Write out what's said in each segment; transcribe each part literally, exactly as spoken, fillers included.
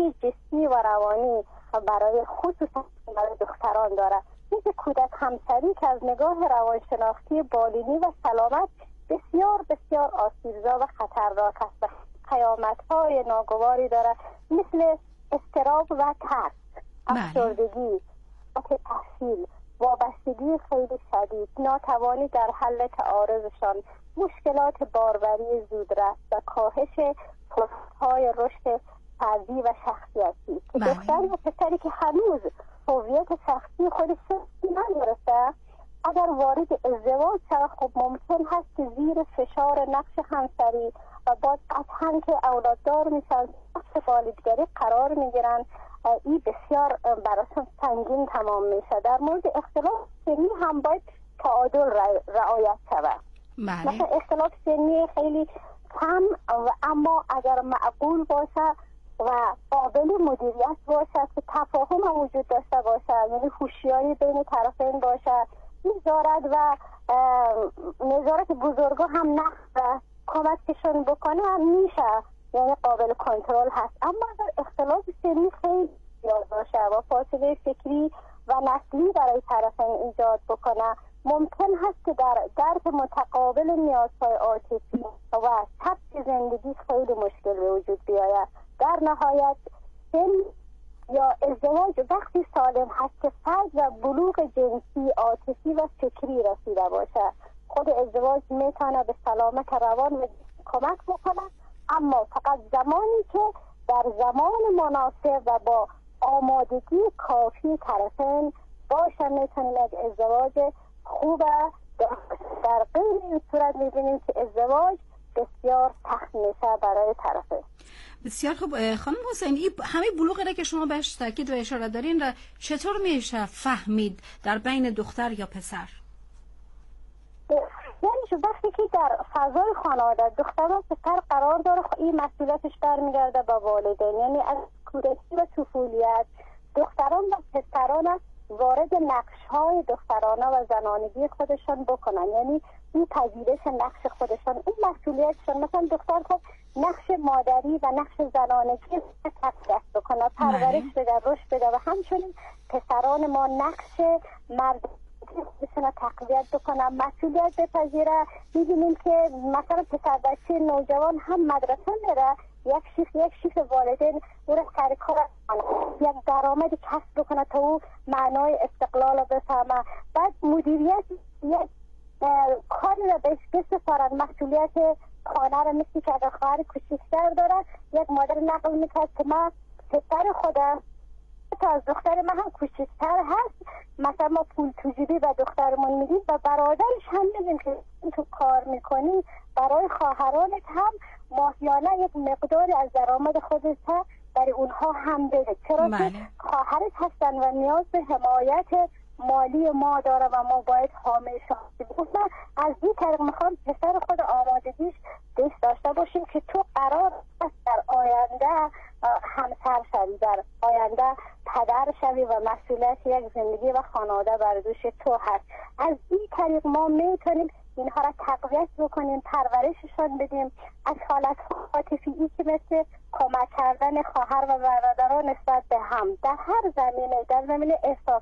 آسیب‌های جسمی و روانی برای خصوصا برای دختران داره. اینکه کودک همسری که از نگاه روانشناختی بالینی و سلامت بسیار بسیار آسیبزا و خطرناک است و پیامدهای ناگواری داره، مثل اضطراب و ترس، افسردگی، قطع تحصیل، وابستگی خیلی شدید، ناتوانی در حل تعارضشان، مشکلات باروری زودرس و کاهش فرصت‌های رشد فردی و شخصیتی. که دختر و پسری که هنوز هویت شخصی خودش ندارسته اگر وارد ازدواج شود، خب ممکن هست که زیر فشار نقش همسری و بعد قطعاً که اولاددار میشن، نقش والدگری قرار میگیرن، این بسیار براشون سنگین تمام میشه. در مورد اختلاف سنی هم باید تعادل رعایت شود. مثلا اختلاف سنی خیلی کم و اما اگر معقول باشه و قابل مدیریت باشه که تفاهم وجود داشته باشه، یعنی هوشیاری بین طرفین باشه، نظارت و نظارت بزرگا هم نقص کمکشون بکنه هم میشه، یعنی قابل کنترل هست. اما اگر اختلاف سنی خیلی زیاد باشه و فاصله فکری و نسلی برای طرفین ایجاد بکنه، ممکن هست که در درک متقابل نیازهای عاطفی و سبک زندگی خیلی مشکل به وجود بیاید. در نهایت سن یا ازدواج وقتی سالم هست که فرد و بلوغ جنسی، عاطفی و فکری رسیده باشه. خود ازدواج میتونه به سلامت روان و کمک بکنه، اما فقط زمانی که در زمان مناسب و با آمادگی کافی طرفین باشه میتونیم یک ازدواج خوبه. در غیر این صورت میبینیم که ازدواج بسیار سخت میشه برای طرفین. بسیار خوب. خانم حسینی، همه بلوغی را که شما بهش تاکید و اشاره دارین را چطور میشه فهمید در بین دختر یا پسر؟ یعنی وقتی که در فضای خانواده دختر و پسر قرار داره، این مسئولیتش برمیگرده به والدین. یعنی از کودکی و طفولیت دختران و پسران وارد نقش‌های دخترانه و زنانگی خودشان بکنن، یعنی این پذیرش نقش خودشان، این مسئولیتشان. مثلا دختر خب نقش مادری و نقش زنانگی تقدیس بکنه، پرورش بده، رشد بده، و همچنین پسران ما نقش مرد بسیار تقویت بکنم، مسئولیت بپذیره. می‌بینیم که مثلا پسر بچه نوجوان هم مدرسه میره، یک شیف یک شیف والدین او را سر کار یک درآمد کسب بکنه تا او معنای استقلال رو بفهمه. بعد مدیریت یک کاری را بهش بسپارن، مسئولیت خانه را، مثل که اگر خواهر کوچکتر داره یک مادر نقل میکرد که من پسر خودم تا از دختر من هم کوچکتر هست، مثلا ما پول توجیبی و دخترمون میدیم و برادرش هم میدیم که تو کار میکنی برای خواهرانت هم ماهیانه یک مقداری از درآمد خودت برای اونها هم بده، چرا که خواهرت هستن و نیاز به حمایت مالی ما داره و ما باید حامی شدیم. من از این طریق میخوام پسر خود آمادگیش دست داشته باشیم که تو قرار است در آینده همسر شوی، در آینده پدر شوی و مسئولیت یک زندگی و خانواده بر دوش تو هست. از این طریق ما میتونیم اینها را تقویت بکنیم، پرورششان بدیم، از حالت عاطفی که مثل کمک کردن خواهر و برادران نسبت به هم در هر زمینه، در زمینه احساس،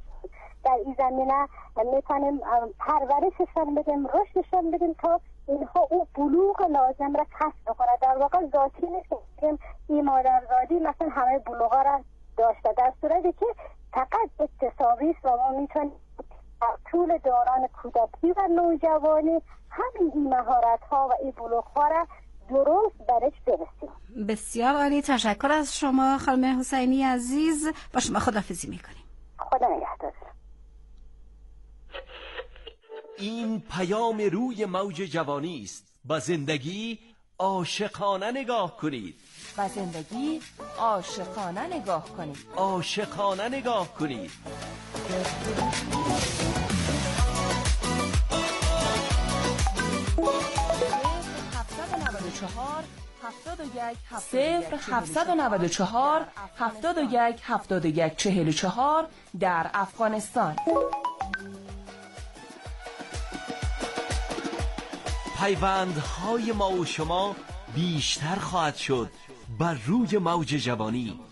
در این زمینه میتونیم پرورششان بدیم، رشدشان بدیم تا اینها او بلوغ لازم را کسب کنه. در واقع ذاتی نیست که این مادرزادی مثلا همه بلوغا را داشته، در صورتی که فقط اکتسابی است و ما میتونیم در طول دوران کودکی و نوجوانی همین این مهارت ها و این بلوغ ها را درست برش برسیم. بسیار عالی، تشکر از شما خانم حسینی عزیز. با شما خداحافظی میکنیم. خدا نگهدار. این پیام روی موج جوانی است. با زندگی عاشقانه نگاه کنید. با زندگی عاشقانه نگاه کنید. عاشقانه نگاه کنید. صفر هفتصد و نود و چهار هفتاد و یک هفتاد و یک چهل و چهار در افغانستان. پیوندهای ما و شما بیشتر خواهد شد. بر روی موج جوانی.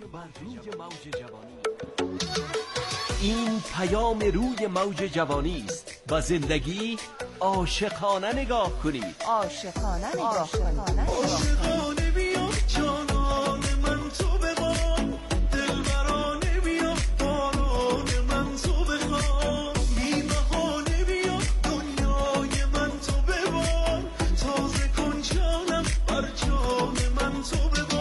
این پیام روی موج جوانی است و زندگی عاشقانه نگاه کنید. عاشقانه نگاه کنید. عاشقانه بیا جانان من تو بخوام، دلبرانه بیا باران من تو بخوام، بی بهانه بیا دنیای من تو ببار، تازه کن جانم بر جان من تو ببار.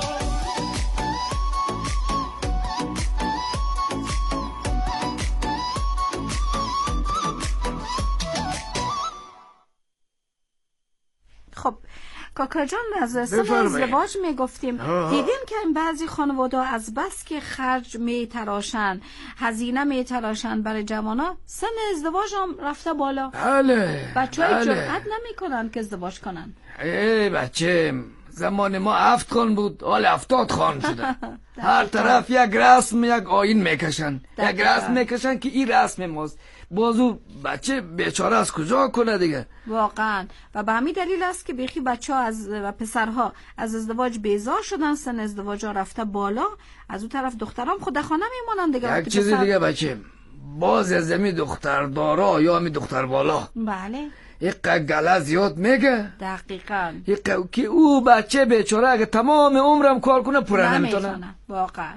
خب کاکا جان از سن ازدواج می گفتیم، دیدیم که این بعضی خانواده از بس که خرج می تراشن، هزینه می تراشن برای جوانا، سن ازدواج هم رفته بالا. بله بچه های بله. جرأت نمی کنن که ازدواج کنن. ای بچه، زمان ما هفت خان بود، حال هفتاد خان شده. هر طرف یک رسم یک آیین میکشن، یک رسم میکشن که این رسم ماست. بازو بچه بیچاره از کجا کنه دیگه؟ واقعا. و به همین دلیل است که بیخی بچه ها از و پسرها از ازدواج بیزار شدن، سن ازدواج ها رفته بالا. از اون طرف دخترام خود خانه میمونن دیگه. یک چیزی دیگه بچه، باز از می دختر دارا یا می دختر بالا، بله یک گله زیاد میگه. دقیقاً. یک که او بچه بیچاره اگه تمام عمرم کار کنه پوره نمیتونه. واقعا.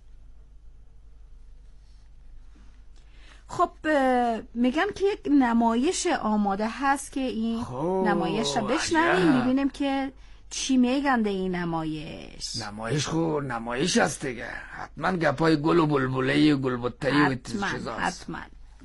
خب میگم که یک نمایش آماده هست که این نمایش رو بشنویم ببینیم که چی میگن ده این نمایش. نمایش خو نمایش هست دیگه، حتما گپای گل و بلبلی و گلبته‌ای و چیزاست. حتما.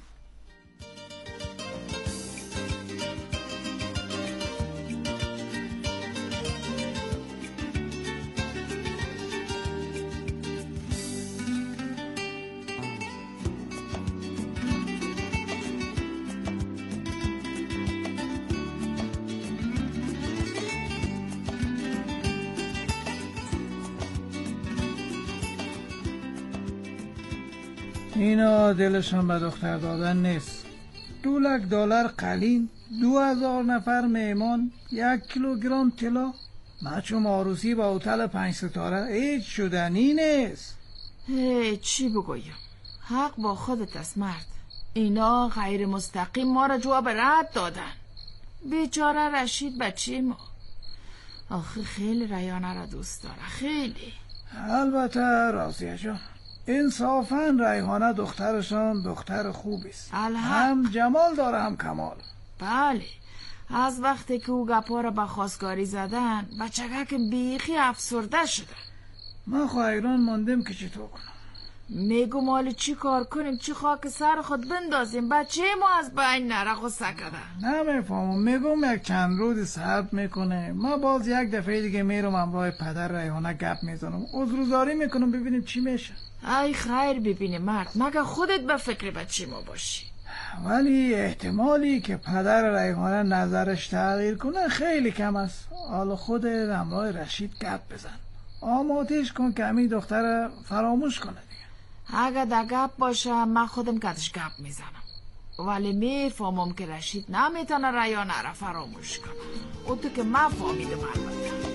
اینا دلشان به دختر دادن نیست. دو لک دلار قلین، دو هزار نفر مهمان، یک کیلوگرم طلا، مچو عروسی با هتل پنج ستاره هیچ شدنی نیست. هی چی بگویم، حق با خودت است مرد. اینا غیر مستقیم ما را جواب رد دادن. بیچاره رشید بچه ما. آخه خیلی ریانه را دوست داره، خیلی. البته راضیه جان، انصافاً ریحانه دخترشان دختر خوبی است. هم جمال داره هم کمال. بله، از وقتی که او گپا را به خواستگاری زدن بچگک بیخی افسرده شده. ما خواهیران ماندیم که چطور کنم. میگو مال چی کار کنیم، چی خاک سر خود بندازیم بچه ما از بین نره غصه کده. نمیفهمم، میگم یک چند روز صبر میکنه، ما باز یک دفعه دیگه میرم همراه پدر ریحانه گپ میزنم، عذرگزاری میکنم ببینیم چی میشه. ای خیر ببینی مرد، مگه خودت به فکر بچه ما باشی. ولی احتمالی که پدر ریحانه نظرش تغییر کنه خیلی کم است. حالا خود همراه رشید گپ بزن، آمادهش کن که همین دختر فراموش کنه دیگه. اگه در گپ باشه من خودم کدش گپ میزنم، ولی میفهمم که رشید نمیتونه ریانه را فراموش کنه. او تو که من فهمیدم البته.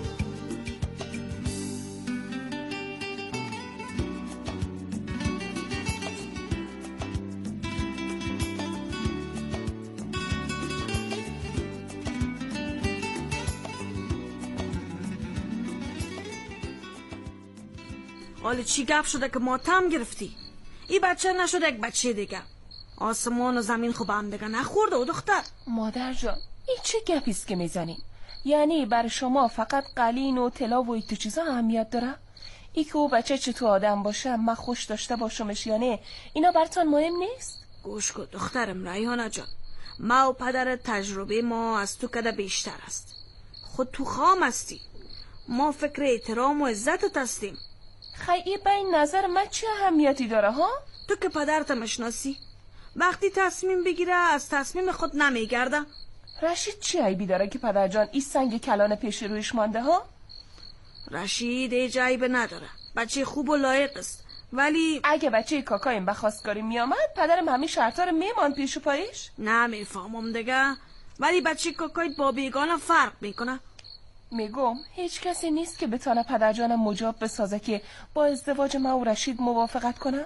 حالا چی گپ شده که ماتم گرفتی؟ این بچه نشده یک بچه دیگه. آسمان و زمین خوب هم دیگه نخورده و دختر. مادر جان این چه گپیست که میزنین؟ یعنی بر شما فقط قلین و طلا و این تو چیزا اهمیت داره؟ ای که او بچه چطور آدم باشه من خوش داشته باشمش یا نه اینا براتون مهم نیست؟ گوش کن دخترم ریحانه جان، ما و پدر تجربه ما از تو کده بیشتر است. خود تو خام هستی، ما فکر احترام و عزتت هستیم. خیلی به این نظر من چه اهمیتی داره ها؟ تو که پدرت مشناسی، وقتی تصمیم بگیره از تصمیم خود نمیگرده. رشید چی عیبی داره که پدر جان این سنگ کلان پیش رویش مانده ها؟ رشید هیچ عیبی نداره، بچه خوب و لایق است، ولی اگه بچه کاکایم به خواستگاری میامد پدرم همین شرطا رو میمان پیش و پایش؟ نمیفهمم دیگه، ولی بچه کاکایت با بیگانه فرق میکنه. میگم هیچ کسی نیست که بتانه پدرجانم مجاب بسازه که با ازدواج ما و رشید موافقت کنه؟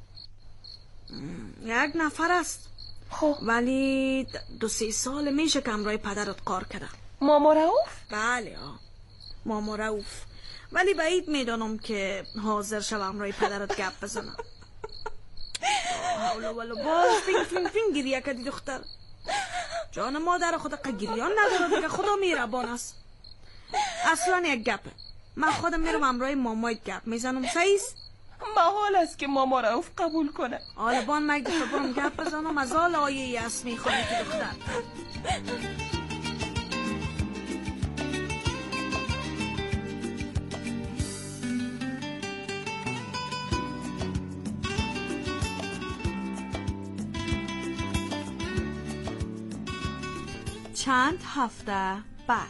یک نفر است. خب ولی دو سه سال میشه که همراه پدرت کار کرده. ماما رؤوف؟ بله ها، ماما رؤوف. ولی بعید میدانم که حاضر شو همراه پدرت گپ بزنم. حالا ولا باز فین فین فین گریه کردی دختر. جان مادر خود قگریان نداره دیگه، خدا میربان است. اصلا یک گپه، من خودم میرم همراه مامایت گپ میزنم. سعیست؟ محال است که ماما رؤوف قبول کنه. حالا بان من دفعه برم گپ بزنم از حال آیه اسمی خواهی که دختر. چند هفته بعد.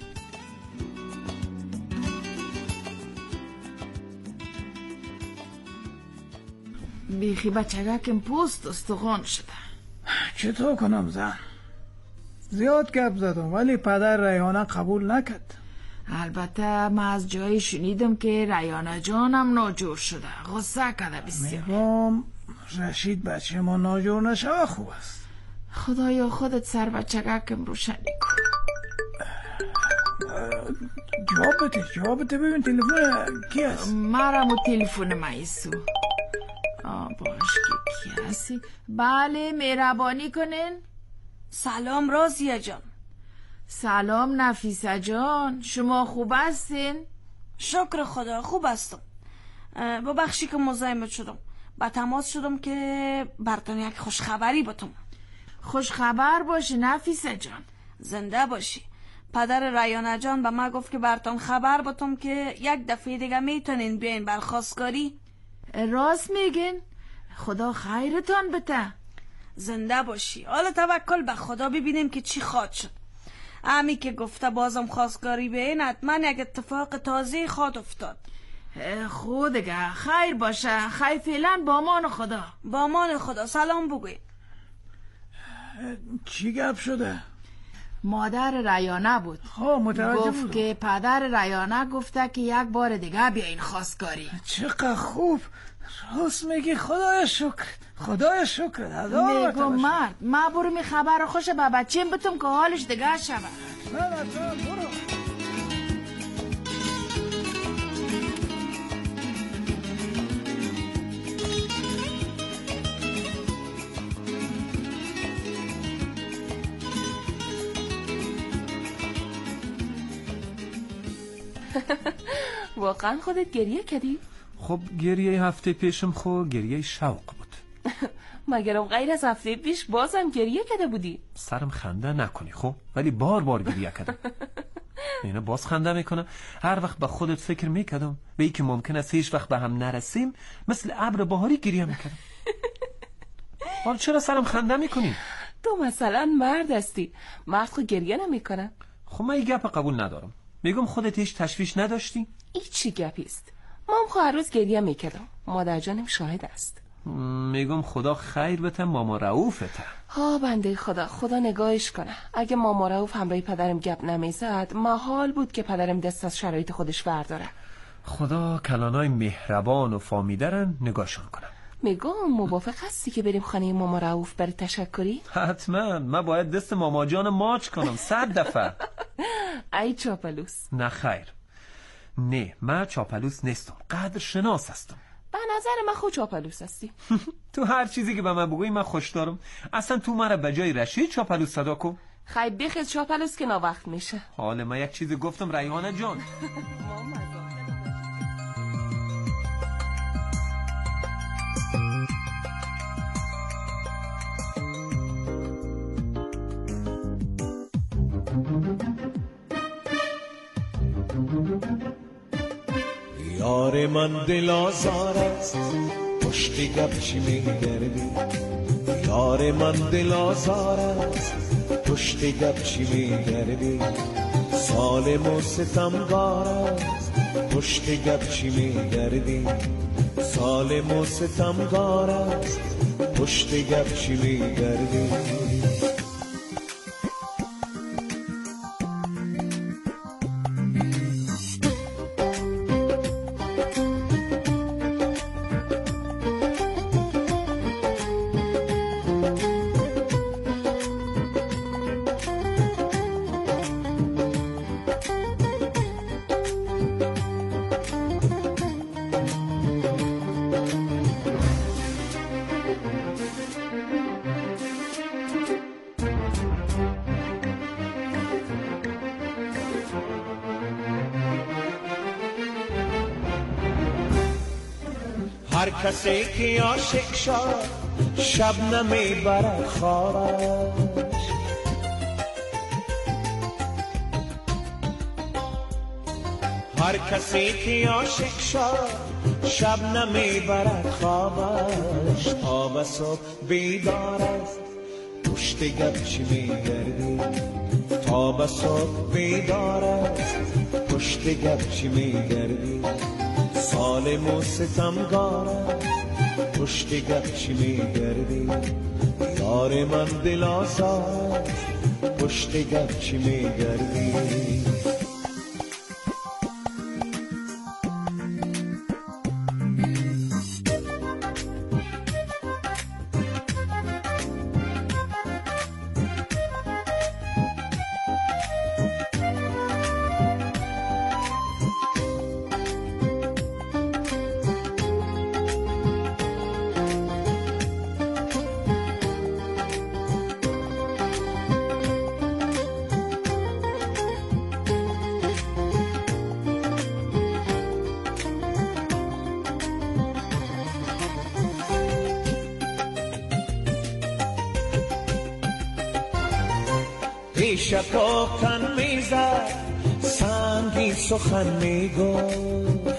بیخی بچگکم پوست استخوان شده. چطور کنم زن؟ زیاد گپ زدم ولی پدر ریحانه قبول نکرد. البته من از جایی شنیدم که ریحانه جانم ناجور شده، غصه کرده بسیار. میگم رشید بچه ما ناجور نشوه خوب است. خدایا خودت سر بچگکم روشنی کن. جواب بده جواب بده ببین تلفن کی است؟ مرم و تلفن مایسو. آه باش که کی هستی؟ بله مهربانی کنین. سلام رازیه جان. سلام نفیسه جان، شما خوب هستین؟ شکر خدا خوب هستم. ببخشی که مزاحمت شدم، با تماس شدم که براتون یک خوشخبری بتم. خوشخبر باشه نفیسه جان. زنده باشی. پدر ریحانه جان به ما گفت که براتون خبر بتم که یک دفعه دیگه میتونین بیاین بر خواستگاری. راست میگین؟ خدا خیرتان بده. زنده باشی. حالا توکل به خدا ببینیم که چی خواد شد. امی که گفته بازم خواستگاری بیاین حتما یک اتفاق تازه خواد افتاد. خود دیگه خیر باشه. خیر فعلا با امان خدا. با امان خدا. سلام بگوی. چی گپ شده؟ مادر ریحانه بود. ها متوجه گفت بود. که پدر ریحانه گفته که یک بار دیگه بیاین خواستگاری. چقدر خوب. راست میگی. خدای شکر خدای شکر. میگم مرد ما برو می خبر خوش به بچیم بتم که حالش دیگه شود. نه نه برو. واقعا خودت گریه کردی؟ خب گریه هفته پیشم خو گریه شوق بود. مگرم غیر از هفته پیش بازم گریه کرده بودی؟ سرم خنده نکنی خب، ولی بار بار گریه کردم. اینا باز خنده میکنه. هر وقت به خودت فکر میکردم به ای که ممکن است هیچ وقت به هم نرسیم مثل ابر بهاری گریه میکردم. حالا چرا سرم خنده میکنی؟ تو مثلا مرد هستی، مرد خود گریه نمیکنه. خب من این گپ قبول ندارم. میگم خودت هیچ تشویش نداشتی؟ این چی گپیست؟ مام خو هر روز گریه میکردم، مادر جانم شاهد است. میگم خدا خیر بته ماما رؤوفته. ها بنده خدا، خدا نگاهش کنه. اگه ماما رؤوف همراه پدرم گپ نمیزد محال بود که پدرم دست از شرایط خودش برداره. خدا کلانای مهربان و فامیدرن نگاهشان کنه. میگم موافق هستی که بریم خانه ماما رؤوف برای تشکری؟ حتما. من باید دست ماما جان ماچ کنم صد دفعه. ای چاپلوس. نه خیر، نه من چاپلوس نیستم، قدر شناس هستم. به نظر من خود چاپلوس هستی. تو هر چیزی که به من بگوی من خوش دارم. اصلا تو مرا به جای رشید چاپلوس صدا کن. خیلی بخیز چاپلوس که ناوقت میشه. حالا من یک چیزی گفتم ریحانه جان. یار من دل آزار است پشت گپ چی میگردی. یار من دل آزار است پشت گپ چی میگردی. ظالم و ستمگار است پشت گپ چی میگردی. ظالم و ستمگار است پشت گپ چی میگردی. هر کسی که عاشق شد شبنم میبرد خوابش، هر کسی که عاشق شد شبنم میبرد خوابش، تا به صبح بیدار است پشت گپ چی میگردی، تا به صبح بیدار است پشت گپ چی میگردی، ظالم و ستمگار پشت گپ چی میگردی، یار من دل آزار پشت گپ چی میگردی. پیشکا کن میزد سنگی سخن میگفت،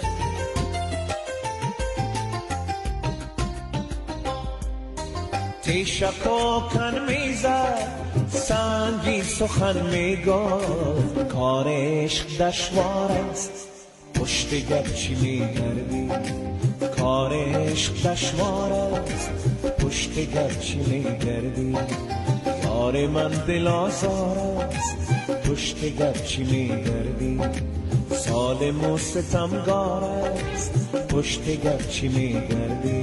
پیشکا کن میزد سنگی سخن میگفت، کار عشق دشوار است پشت گپ چی میگردی، کار عشق دشوار است پشت گپ چی میگردی، یار من دل آزار است پشت گپ چی میگردی، ظالم و ستمگار است پشت گپ چی میگردی.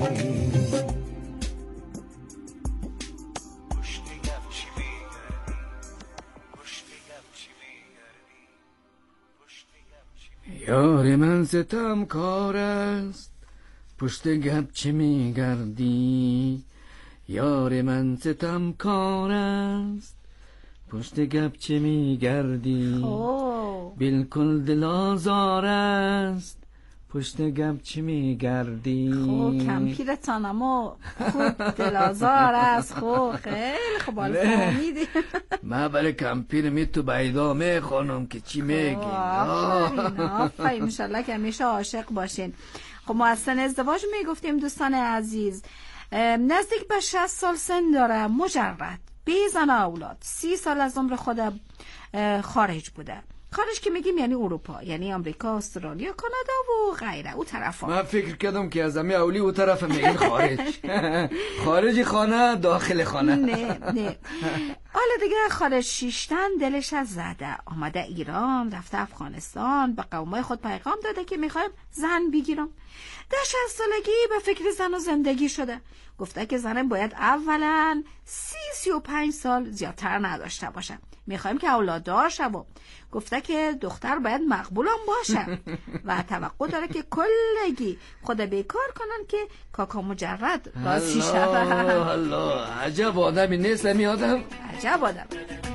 یار من ستمکار است پشت گپ چی میگردی، یار من ستمکار است پشت گپ چی میگردی، بالکل دل آزار است پشت گپ چی میگردی. خب کمپیرتان اما خوب دل آزار است، خوب خیلی خوب حال فهمیدی. من برای کمپیر می تو بیدا می خانم که چی میگی. آفرین آفرین، انشالله که همیشه عاشق باشین. خب ما از سن ازدواج میگفتیم دوستان عزیز، نزدیک به شصت سال سن داره، مجرد، بی زن اولاد، سی سال از عمر خود خارج بوده. خارج که میگیم یعنی اروپا، یعنی آمریکا، استرالیا، کانادا و غیره، او طرفا. من فکر کردم که از امی اولی او طرف میگین خارج. خارج خانه داخل خانه. نه نه. حالا دیگه خارج شیشتن دلش از زده، آمده ایران، رفته افغانستان، به قومای خود پیغام داده که میخوایم زن بگیرم. در شصت سالگی به فکر زن و زندگی شده. گفته که زنم باید اولا سی سی و پنج سال زیادتر نداشته باشه، میخوایم که اولاددار شوم. گفته که دختر باید مقبولم باشه و توقع داره که کلگی خود بیکار کنن که کاکا مجرد راضی شوه. الله عجب آدمی نیست می آدم، عجب آدم.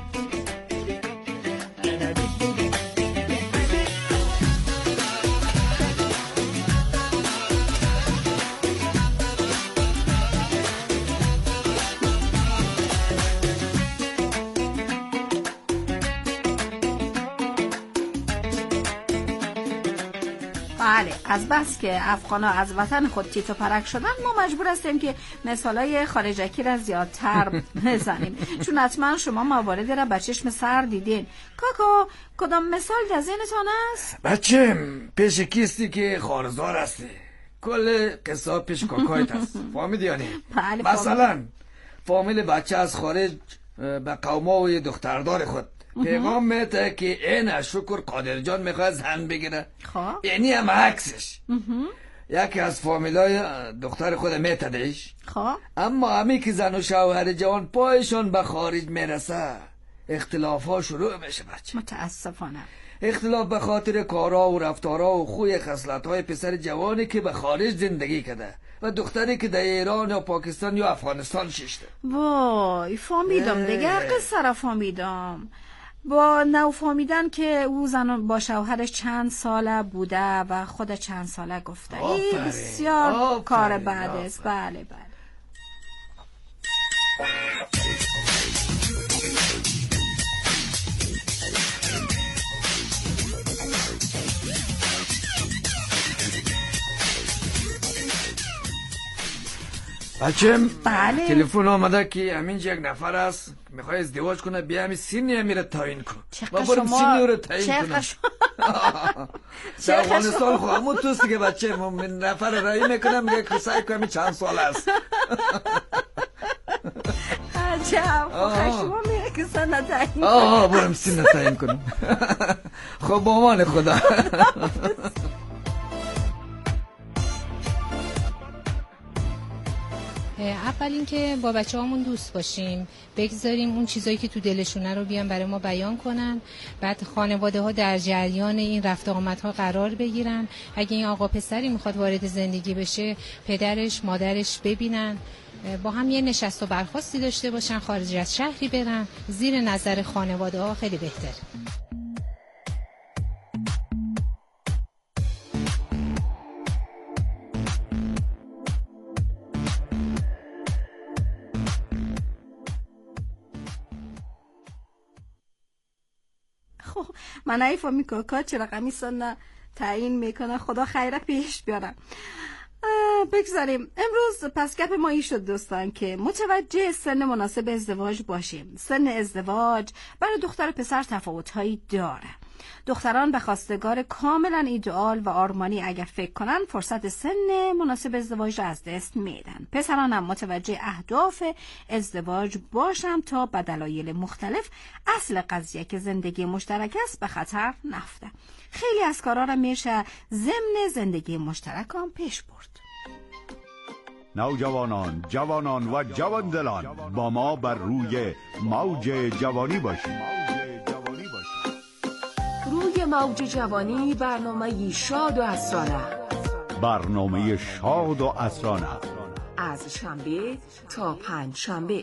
بله، از بس که افغانا از وطن خود تیت و پرک شدن، ما مجبور هستیم که مثالای خارجکی را زیادتر بزنیم، چون حتما شما مواردی را به چشم سر دیدین. کاکا کدام مثال در ذهنتان است؟ بچم پیش کیستی که خارزار هستی، کل قصه پیش کاکایت هست. فهمیدی یعنی؟ بله. مثلا فامیل بچه از خارج به قوما و دختردار خود پیغام میده که این شکر قادر جان میخواد زن بگیره، خب یعنی هم عکسش. یکی از فامیلای دختر خود میتدهش، خب اما همی که زن و شوهر جوان پایشان به خارج میرسه اختلاف ها شروع میشه بچه. متاسفانه اختلاف به خاطر کارا و رفتارا و خوی خصلت‌های پسر جوانی که به خارج زندگی کرده و دختری که در ایران یا پاکستان یا افغانستان ششته. وای فهمیدم دیگه، قصه را فهمیدم. با نو فهمیدن که او زن با شوهرش چند ساله بوده و خود چند ساله گفته. این بسیار آفرین. کار بعد است. بله بله. بچه بله. تلفن آمده که همین یک نفر است میخوای ازدواج کنه، بیا همین سینی میره تعیین کن. چقدر شما سینی رو تعیین کنم. در افغانستان خو همون توست که بچه من نفر رایی میکنم میگه که سعی کنم چند سال است. عجب شما میگه که سن تعیین آه برم سین تعیین کنم. خب با امان خدا. اول اینکه با بچه هامون دوست باشیم، بگذاریم اون چیزایی که تو دلشونه رو بیان برای ما بیان کنن. بعد خانواده ها در جریان این رفت آمدها قرار بگیرن. اگه این آقا پسری میخواد وارد زندگی بشه، پدرش مادرش ببینن، با هم یه نشست و برخاستی داشته باشن، خارج از شهری برن، زیر نظر خانواده ها خیلی بهتره. من ایفا کاکا چه رقمی سن تعیین میکنه، خدا خیره پیش بیارم. بگذاریم امروز پس گپ ما این شد دوستان که متوجه سن مناسب ازدواج باشیم. سن ازدواج برای دختر و پسر تفاوت‌هایی داره. دختران به خواستگار کاملا ایدئال و آرمانی اگر فکر کنن فرصت سن مناسب ازدواج را از دست میدن. پسران هم متوجه اهداف ازدواج باشن تا به دلایل مختلف اصل قضیه که زندگی مشترک است به خطر نفته. خیلی از کارا را میشه ضمن زندگی مشترک هم پیش برد. نوجوانان، جوانان و جواندلان با ما بر روی موج جوانی باشید. روی موج جوانی برنامه شاد و اسرانه. برنامه شاد و اسرانه از شنبه تا پنج شنبه.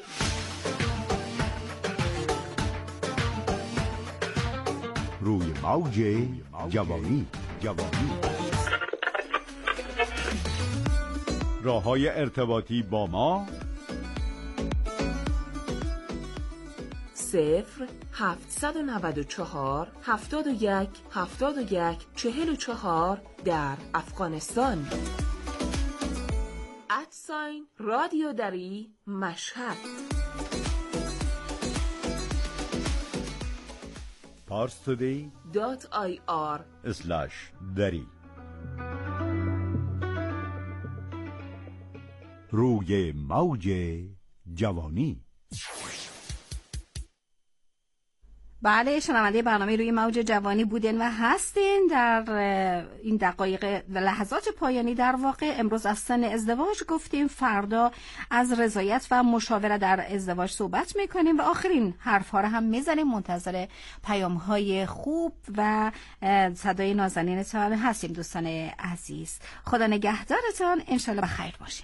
روی موج جوانی. جوانی راه‌های ارتباطی با ما صفر هفتصد و نود و چهار هفتاد و یک هفتاد و یک چهل و چهار در افغانستان. ادساین رادیو دری مشهد. پارس تودی دات آی آر اسلش دری. روی موج جوانی. بله، شنونده برنامه روی موج جوانی بودین و هستین. در این دقایق و لحظات پایانی در واقع امروز از سن ازدواج گفتیم، فردا از رضایت و مشاوره در ازدواج صحبت میکنیم و آخرین حرف ها رو هم میزنیم. منتظر پیام های خوب و صدای نازنینتان هستیم دوستان عزیز. خدا نگهدارتان، انشالله بخیر باشین.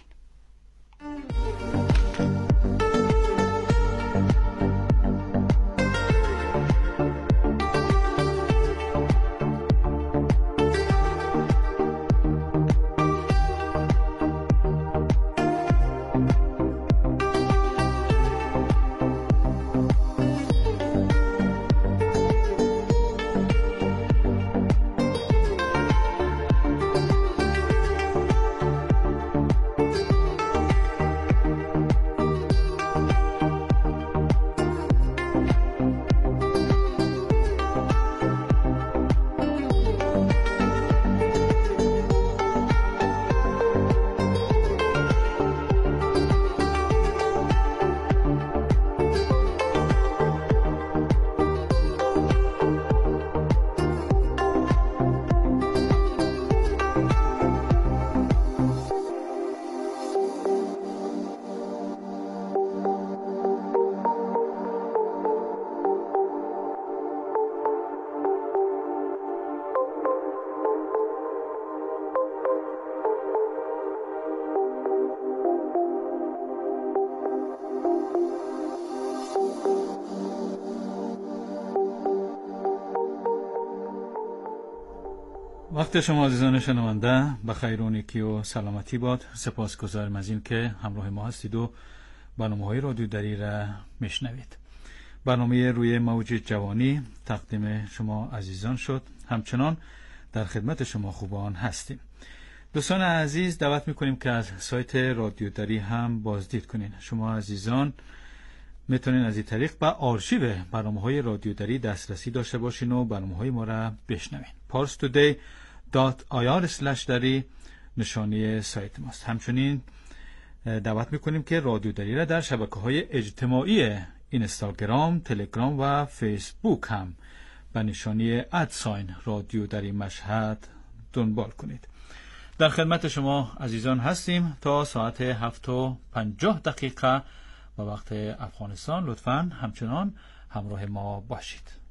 وقت شما عزیزان شنونده بخیر و نیکی و سلامتی باد. سپاسگزارم از این که همراه ما هستید و برنامه‌های رادیو دری را میشنوید. برنامه روی موج جوانی تقدیم شما عزیزان شد. همچنان در خدمت شما خوبان هستیم. دوستان عزیز، دعوت میکنیم که از سایت رادیو دری هم بازدید کنین. شما عزیزان میتونین از این طریق به آرشیو برنامه‌های رادیو دری دسترسی داشته باشین و برنامه‌های ما را بشنوین. پارس تودی دات آی آر اسلش دری نشانی سایت ماست. همچنین دعوت میکنیم که رادیو دری را در شبکه‌های اجتماعی اینستاگرام، تلگرام و فیسبوک هم به نشانی ادساین رادیو دری مشهد دنبال کنید. در خدمت شما عزیزان هستیم تا ساعت هفت و پنجاه دقیقه و وقت افغانستان. لطفاً همچنان همراه ما باشید.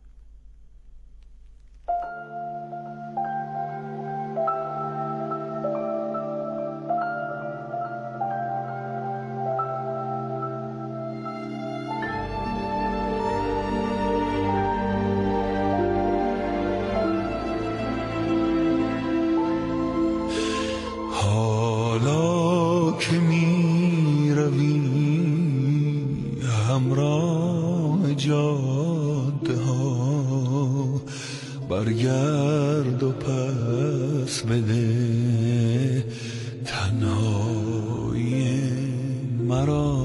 حالا که می روی همراه جاده ها، برگرد و پس بده تنهایی مرا.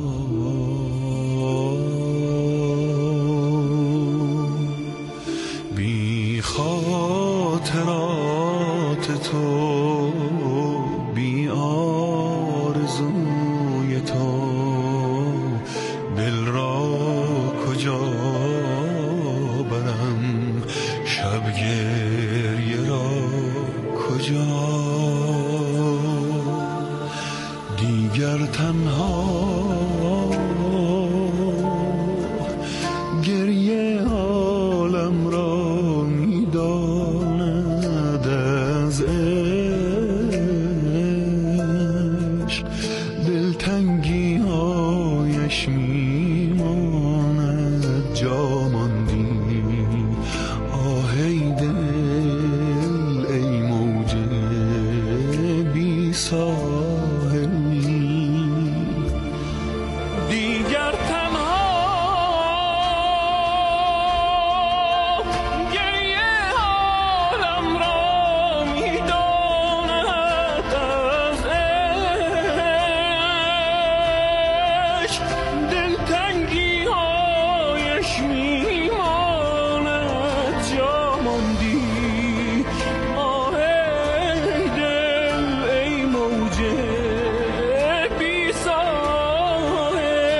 بی خاطرات تو، بی آرزوی تو، دل را کجا برم، شب گریه را کجا. دیگر تنها گریه عالم را میداند از عشق، دلتنگی هایش میماند جا ماندی. آه ای دل ای موج بی ساحلی، دیگر تنها گریه عالم را میداند از عشق، دلتنگی هایش میماند جا ماندی. آه ای دل ای موج بی ساحل.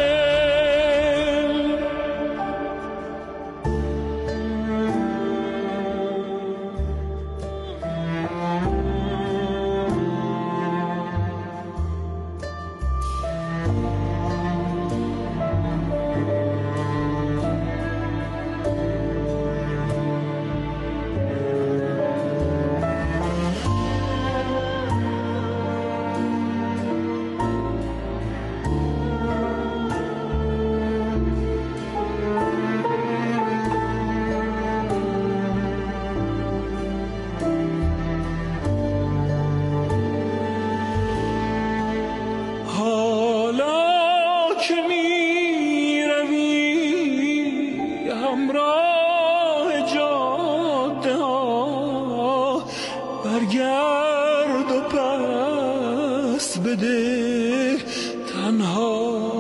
حالا که می روی همراه جاده ها، برگرد و پس بده تنها